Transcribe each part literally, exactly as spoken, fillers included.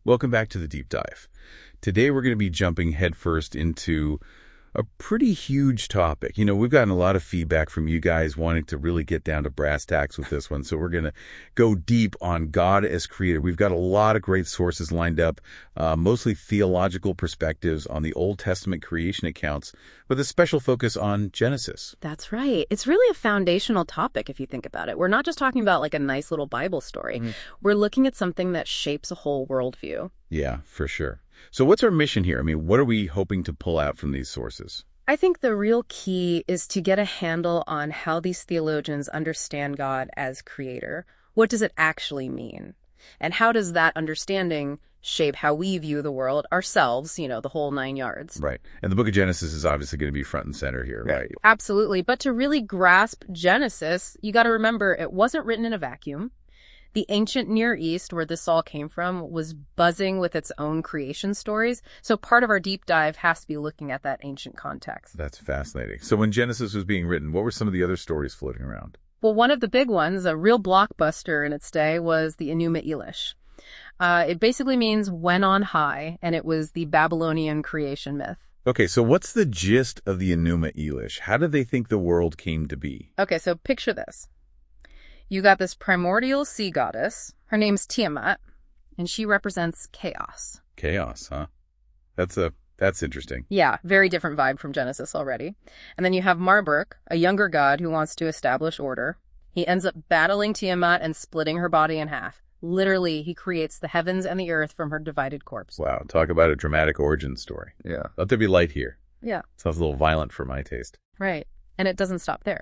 Welcome back to the Deep Dive. Today we're going to be jumping headfirst into a pretty huge topic. You know, we've gotten a lot of feedback from you guys wanting to really get down to brass tacks with this one, so we're going to go deep on God as creator. We've got a lot of great sources lined up, uh, mostly theological perspectives on the Old Testament creation accounts, with a special focus on Genesis. That's right. It's really a foundational topic if you think about it. We're not just talking about like a nice little Bible story. Mm-hmm. We're looking at something that shapes a whole worldview. Yeah, for sure. So what's our mission here? I mean, what are we hoping to pull out from these sources? I think the real key is to get a handle on how these theologians understand God as creator. What does it actually mean? And how does that understanding shape how we view the world, ourselves, you know, the whole nine yards? Right. And the book of Genesis is obviously going to be front and center here, yeah. right? Absolutely. But to really grasp Genesis, you got to remember it wasn't written in a vacuum. The ancient Near East, where this all came from, was buzzing with its own creation stories. So part of our deep dive has to be looking at that ancient context. That's fascinating. So when Genesis was being written, what were some of the other stories floating around? Well, one of the big ones, a real blockbuster in its day, was the Enuma Elish. Uh, it basically means when on high, and it was the Babylonian creation myth. Okay, so what's the gist of the Enuma Elish? How did they think the world came to be? Okay, so picture this. You got this primordial sea goddess. Her name's Tiamat, and she represents chaos. Chaos, huh? That's a that's interesting. Yeah, very different vibe from Genesis already. And then you have Marduk, a younger god who wants to establish order. He ends up battling Tiamat and splitting her body in half. Literally, he creates the heavens and the earth from her divided corpse. Wow, talk about a dramatic origin story. Yeah. Let there be light here. Yeah. Sounds a little violent for my taste. Right. And it doesn't stop there.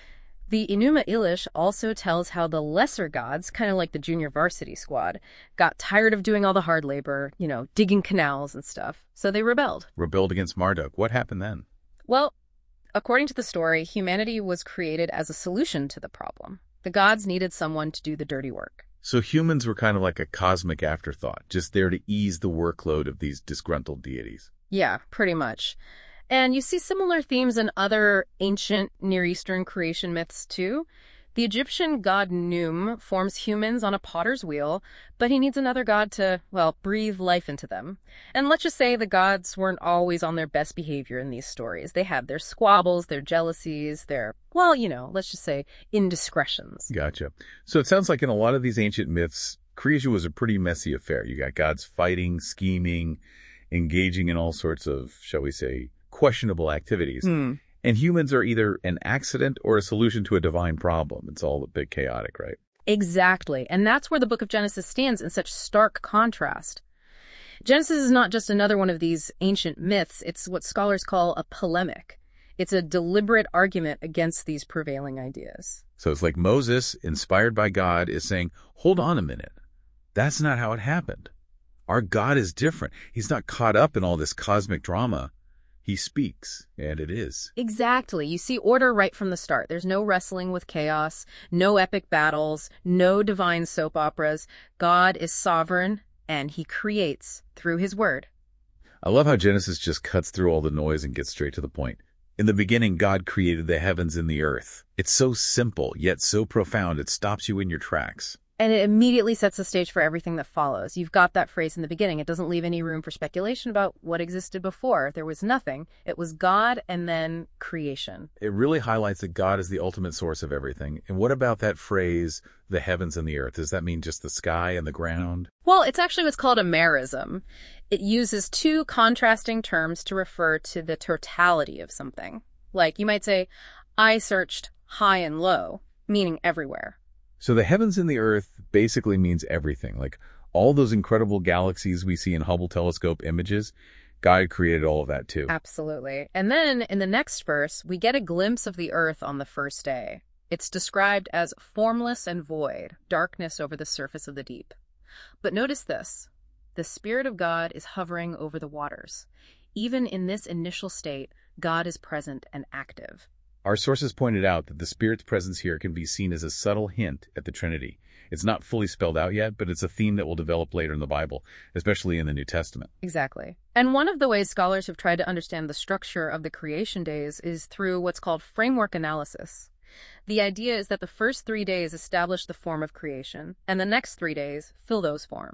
The Enuma Elish also tells how the lesser gods, kind of like the junior varsity squad, got tired of doing all the hard labor, you know, digging canals and stuff. So they rebelled. Rebelled against Marduk. What happened then? Well, according to the story, humanity was created as a solution to the problem. The gods needed someone to do the dirty work. So humans were kind of like a cosmic afterthought, just there to ease the workload of these disgruntled deities. Yeah, pretty much. And you see similar themes in other ancient Near Eastern creation myths, too. The Egyptian god Num forms humans on a potter's wheel, but he needs another god to, well, breathe life into them. And let's just say the gods weren't always on their best behavior in these stories. They had their squabbles, their jealousies, their, well, you know, let's just say indiscretions. Gotcha. So it sounds like in a lot of these ancient myths, creation was a pretty messy affair. You got gods fighting, scheming, engaging in all sorts of, shall we say, questionable activities. Hmm. And humans are either an accident or a solution to a divine problem. It's all a bit chaotic, right? Exactly. And that's where the book of Genesis stands in such stark contrast. Genesis is not just another one of these ancient myths. It's what scholars call a polemic. It's a deliberate argument against these prevailing ideas. So it's like Moses, inspired by God, is saying, hold on a minute. That's not how it happened. Our God is different. He's not caught up in all this cosmic drama. He speaks, and it is. Exactly. You see order right from the start. There's no wrestling with chaos, no epic battles, no divine soap operas. God is sovereign, and he creates through his word. I love how Genesis just cuts through all the noise and gets straight to the point. In the beginning, God created the heavens and the earth. It's so simple, yet so profound, it stops you in your tracks. And it immediately sets the stage for everything that follows. You've got that phrase in the beginning. It doesn't leave any room for speculation about what existed before. There was nothing. It was God and then creation. It really highlights that God is the ultimate source of everything. And what about that phrase, the heavens and the earth? Does that mean just the sky and the ground? Well, it's actually what's called a merism. It uses two contrasting terms to refer to the totality of something. Like you might say, I searched high and low, meaning everywhere. So the heavens and the earth basically means everything. Like all those incredible galaxies we see in Hubble telescope images, God created all of that too. Absolutely. And then in the next verse, we get a glimpse of the earth on the first day. It's described as formless and void, darkness over the surface of the deep. But notice this. The Spirit of God is hovering over the waters. Even in this initial state, God is present and active. Our sources pointed out that the Spirit's presence here can be seen as a subtle hint at the Trinity. It's not fully spelled out yet, but it's a theme that will develop later in the Bible, especially in the New Testament. Exactly. And one of the ways scholars have tried to understand the structure of the creation days is through what's called framework analysis. The idea is that the first three days establish the form of creation, and the next three days fill those forms.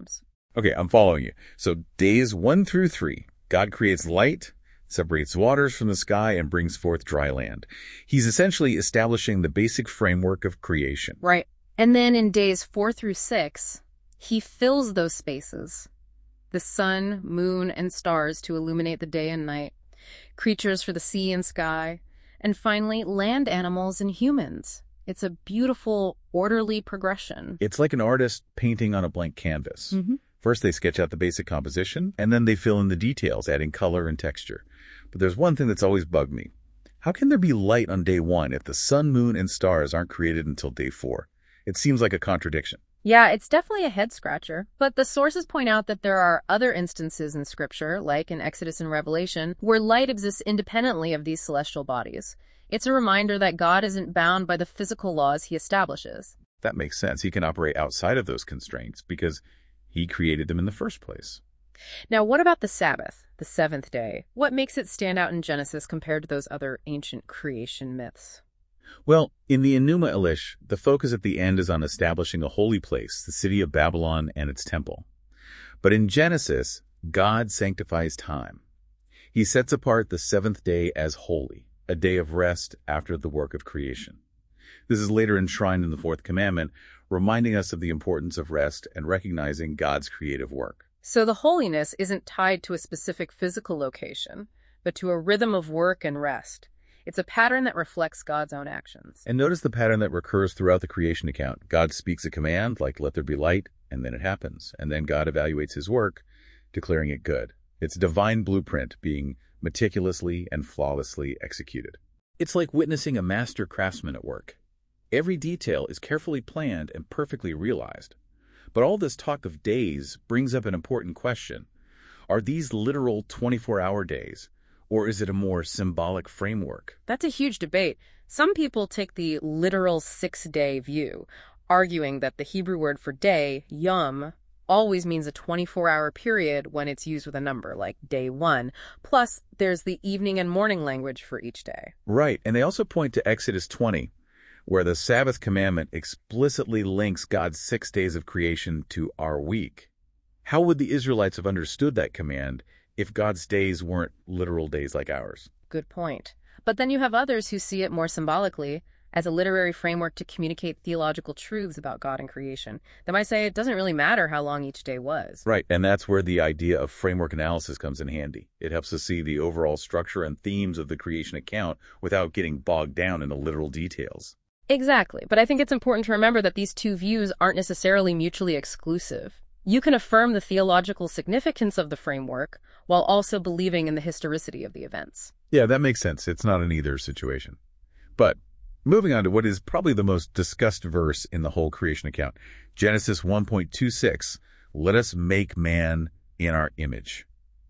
Okay, I'm following you. So days one through three, God creates light, separates waters from the sky, and brings forth dry land. He's essentially establishing the basic framework of creation. Right. And then in days four through six, he fills those spaces. The sun, moon, and stars to illuminate the day and night, creatures for the sea and sky, and finally, land animals and humans. It's a beautiful, orderly progression. It's like an artist painting on a blank canvas. Mm-hmm. First, they sketch out the basic composition, and then they fill in the details, adding color and texture. But there's one thing that's always bugged me. How can there be light on day one if the sun, moon, and stars aren't created until day four? It seems like a contradiction. Yeah, it's definitely a head-scratcher. But the sources point out that there are other instances in Scripture, like in Exodus and Revelation, where light exists independently of these celestial bodies. It's a reminder that God isn't bound by the physical laws he establishes. That makes sense. He can operate outside of those constraints because he created them in the first place. Now, what about the Sabbath, the seventh day? What makes it stand out in Genesis compared to those other ancient creation myths? Well, in the Enuma Elish, the focus at the end is on establishing a holy place, the city of Babylon and its temple. But in Genesis, God sanctifies time. He sets apart the seventh day as holy, a day of rest after the work of creation. This is later enshrined in the fourth commandment, reminding us of the importance of rest and recognizing God's creative work. So the holiness isn't tied to a specific physical location, but to a rhythm of work and rest. It's a pattern that reflects God's own actions. And notice the pattern that recurs throughout the creation account. God speaks a command, like let there be light, and then it happens. And then God evaluates his work, declaring it good. It's a divine blueprint being meticulously and flawlessly executed. It's like witnessing a master craftsman at work. Every detail is carefully planned and perfectly realized. But all this talk of days brings up an important question. Are these literal twenty-four hour days? Or is it a more symbolic framework? That's a huge debate. Some people take the literal six-day view, arguing that the Hebrew word for day, yom, always means a twenty-four hour period when it's used with a number, like day one. Plus, there's the evening and morning language for each day. Right, and they also point to Exodus twenty, where the Sabbath commandment explicitly links God's six days of creation to our week. How would the Israelites have understood that command if God's days weren't literal days like ours? Good point. But then you have others who see it more symbolically, as a literary framework to communicate theological truths about God and creation. They might say it doesn't really matter how long each day was. Right, and that's where the idea of framework analysis comes in handy. It helps us see the overall structure and themes of the creation account without getting bogged down in the literal details. Exactly, but I think it's important to remember that these two views aren't necessarily mutually exclusive. You can affirm the theological significance of the framework while also believing in the historicity of the events. Yeah, that makes sense. It's not an either situation. But moving on to what is probably the most discussed verse in the whole creation account, Genesis one point two six, let us make man in our image.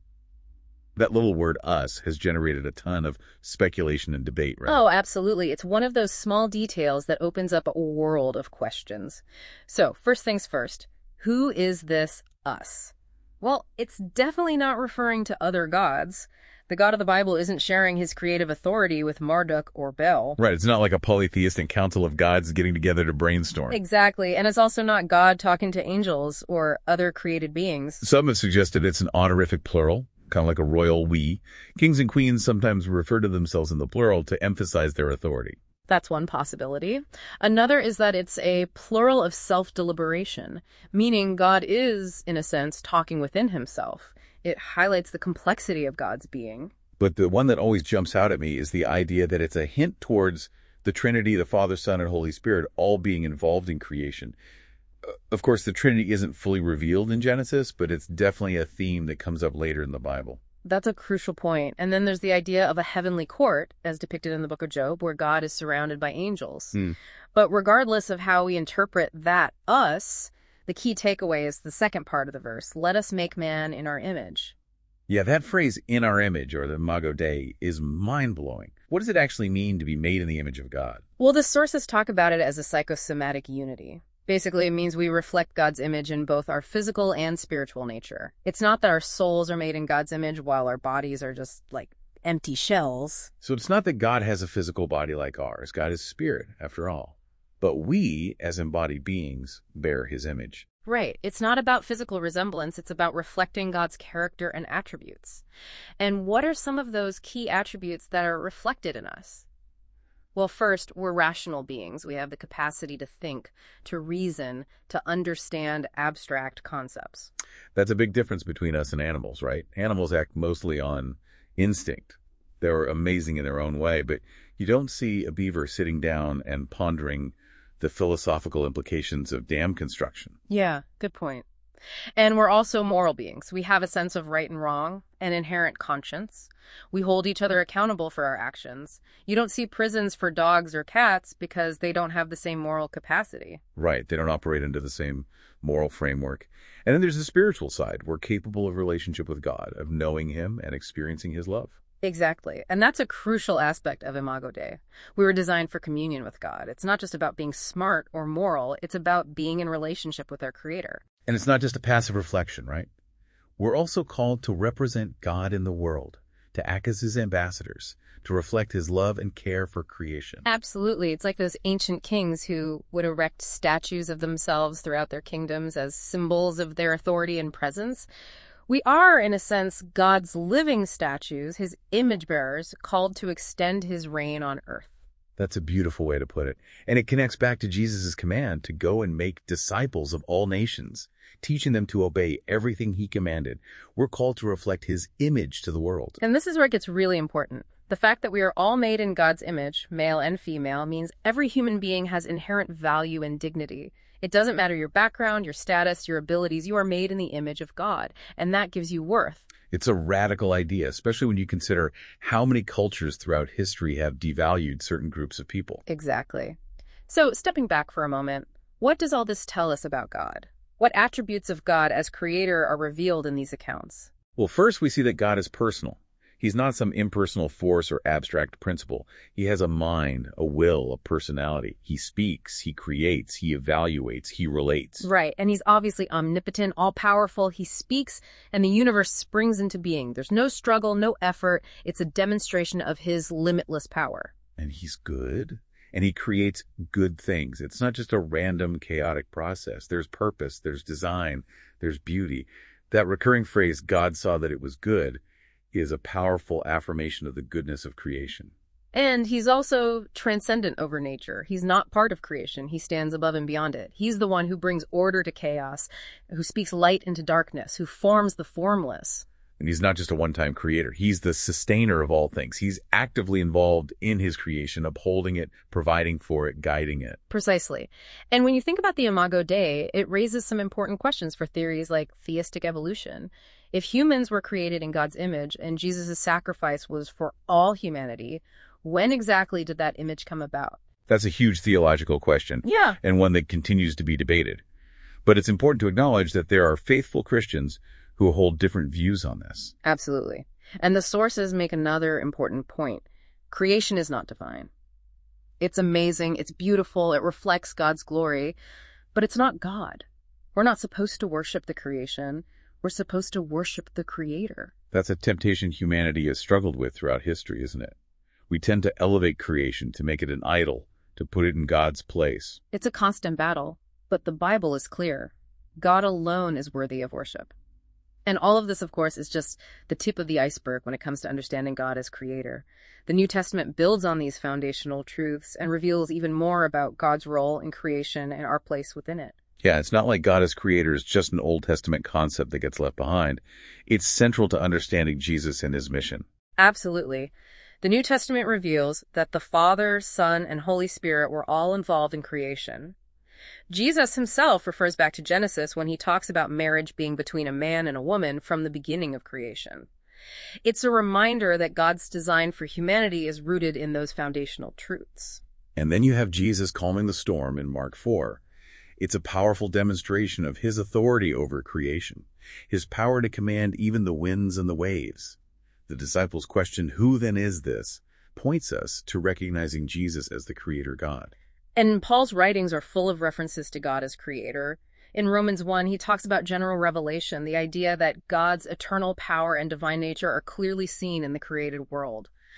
That little word us has generated a ton of speculation and debate, right? Oh, absolutely. It's one of those small details that opens up a world of questions. So, first things first. Who is this us? Well, it's definitely not referring to other gods. The God of the Bible isn't sharing his creative authority with Marduk or Bel. Right, it's not like a polytheistic council of gods getting together to brainstorm. Exactly, and it's also not God talking to angels or other created beings. Some have suggested it's an honorific plural, kind of like a royal we. Kings and queens sometimes refer to themselves in the plural to emphasize their authority. That's one possibility. Another is that it's a plural of self-deliberation, meaning God is, in a sense, talking within himself. It highlights the complexity of God's being. But the one that always jumps out at me is the idea that it's a hint towards the Trinity, the Father, Son, and Holy Spirit all being involved in creation. Of course, the Trinity isn't fully revealed in Genesis, but it's definitely a theme that comes up later in the Bible. That's a crucial point. And then there's the idea of a heavenly court, as depicted in the book of Job, where God is surrounded by angels. Hmm. But regardless of how we interpret that us, the key takeaway is the second part of the verse, let us make man in our image. Yeah, that phrase, in our image, or the imago Dei, is mind-blowing. What does it actually mean to be made in the image of God? Well, the sources talk about it as a psychosomatic unity. Basically, it means we reflect God's image in both our physical and spiritual nature. It's not that our souls are made in God's image while our bodies are just, like, empty shells. So it's not that God has a physical body like ours. God is spirit, after all. But we, as embodied beings, bear his image. Right. It's not about physical resemblance. It's about reflecting God's character and attributes. And what are some of those key attributes that are reflected in us? Well, first, we're rational beings. We have the capacity to think, to reason, to understand abstract concepts. That's a big difference between us and animals, right? Animals act mostly on instinct. They're amazing in their own way, but you don't see a beaver sitting down and pondering the philosophical implications of dam construction. Yeah, good point. And we're also moral beings. We have a sense of right and wrong, an inherent conscience. We hold each other accountable for our actions. You don't see prisons for dogs or cats because they don't have the same moral capacity. Right. They don't operate under the same moral framework. And then there's the spiritual side. We're capable of relationship with God, of knowing him and experiencing his love. Exactly. And that's a crucial aspect of Imago Dei. We were designed for communion with God. It's not just about being smart or moral. It's about being in relationship with our Creator. And it's not just a passive reflection, right? We're also called to represent God in the world, to act as his ambassadors, to reflect his love and care for creation. Absolutely. It's like those ancient kings who would erect statues of themselves throughout their kingdoms as symbols of their authority and presence. We are, in a sense, God's living statues, his image bearers, called to extend his reign on earth. That's a beautiful way to put it. And it connects back to Jesus' command to go and make disciples of all nations, teaching them to obey everything he commanded. We're called to reflect his image to the world. And this is where it gets really important. The fact that we are all made in God's image, male and female, means every human being has inherent value and dignity. It doesn't matter your background, your status, your abilities. You are made in the image of God, and that gives you worth. It's a radical idea, especially when you consider how many cultures throughout history have devalued certain groups of people. Exactly. So, stepping back for a moment, what does all this tell us about God? What attributes of God as creator are revealed in these accounts? Well, first we see that God is personal. He's not some impersonal force or abstract principle. He has a mind, a will, a personality. He speaks, he creates, he evaluates, he relates. Right, and he's obviously omnipotent, all-powerful. He speaks, and the universe springs into being. There's no struggle, no effort. It's a demonstration of his limitless power. And he's good, and he creates good things. It's not just a random, chaotic process. There's purpose, there's design, there's beauty. That recurring phrase, God saw that it was good, is a powerful affirmation of the goodness of creation. And he's also transcendent over nature. He's not part of creation. He stands above and beyond it. He's the one who brings order to chaos, who speaks light into darkness, who forms the formless. And he's not just a one-time creator. He's the sustainer of all things. He's actively involved in his creation, upholding it, providing for it, guiding it. Precisely. And when you think about the Imago Dei, it raises some important questions for theories like theistic evolution. If humans were created in God's image and Jesus' sacrifice was for all humanity, when exactly did that image come about? That's a huge theological question. Yeah. And one that continues to be debated. But it's important to acknowledge that there are faithful Christians who hold different views on this. Absolutely. And the sources make another important point. Creation is not divine. It's amazing, it's beautiful, it reflects God's glory, but it's not God. We're not supposed to worship the creation. We're supposed to worship the Creator. That's a temptation humanity has struggled with throughout history, isn't it? We tend to elevate creation, to make it an idol, to put it in God's place. It's a constant battle, but the Bible is clear. God alone is worthy of worship. And all of this, of course, is just the tip of the iceberg when it comes to understanding God as Creator. The New Testament builds on these foundational truths and reveals even more about God's role in creation and our place within it. Yeah, it's not like God as creator is just an Old Testament concept that gets left behind. It's central to understanding Jesus and his mission. Absolutely. The New Testament reveals that the Father, Son, and Holy Spirit were all involved in creation. Jesus himself refers back to Genesis when he talks about marriage being between a man and a woman from the beginning of creation. It's a reminder that God's design for humanity is rooted in those foundational truths. And then you have Jesus calming the storm in Mark four. It's a powerful demonstration of his authority over creation, his power to command even the winds and the waves. The disciples' question, "Who then is this?" points us to recognizing Jesus as the creator God. And Paul's writings are full of references to God as creator. In Romans one, he talks about general revelation, the idea that God's eternal power and divine nature are clearly seen in the created world.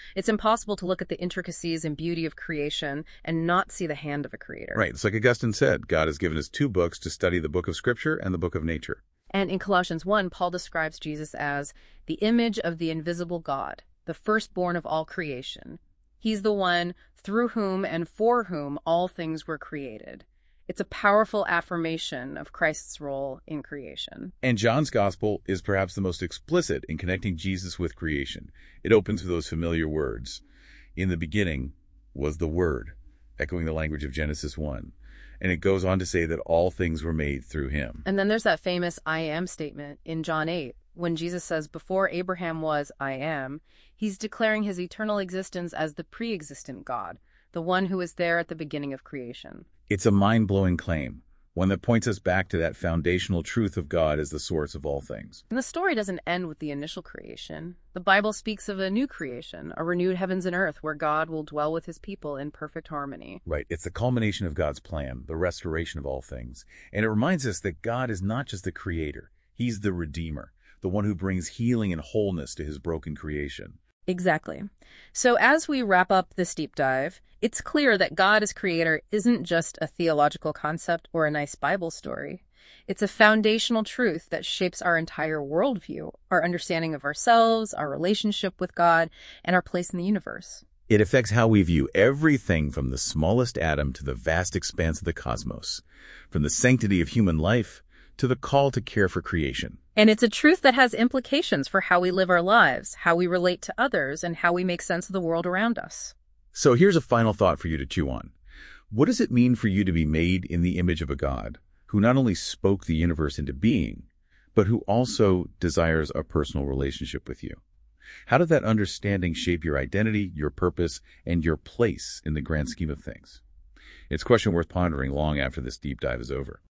It's impossible to look at the intricacies and beauty of creation and not see the hand of a creator. Right. It's like Augustine said, God has given us two books to study, the book of Scripture and the book of nature. And in Colossians one, Paul describes Jesus as the image of the invisible God, the firstborn of all creation. He's the one through whom and for whom all things were created. It's a powerful affirmation of Christ's role in creation. And John's gospel is perhaps the most explicit in connecting Jesus with creation. It opens with those familiar words. In the beginning was the Word, echoing the language of Genesis one. And it goes on to say that all things were made through him. And then there's that famous I am statement in John eight. When Jesus says, before Abraham was, I am, he's declaring his eternal existence as the pre-existent God, the one who was there at the beginning of creation. It's a mind-blowing claim, one that points us back to that foundational truth of God as the source of all things. And the story doesn't end with the initial creation. The Bible speaks of a new creation, a renewed heavens and earth where God will dwell with his people in perfect harmony. Right. It's the culmination of God's plan, the restoration of all things. And it reminds us that God is not just the creator. He's the redeemer, the one who brings healing and wholeness to his broken creation. Exactly. So as we wrap up this deep dive, it's clear that God as creator isn't just a theological concept or a nice Bible story. It's a foundational truth that shapes our entire worldview, our understanding of ourselves, our relationship with God, and our place in the universe. It affects how we view everything from the smallest atom to the vast expanse of the cosmos, from the sanctity of human life to the call to care for creation. And it's a truth that has implications for how we live our lives, how we relate to others, and how we make sense of the world around us. So here's a final thought for you to chew on. What does it mean for you to be made in the image of a God who not only spoke the universe into being, but who also desires a personal relationship with you? How did that understanding shape your identity, your purpose, and your place in the grand scheme of things? It's a question worth pondering long after this deep dive is over.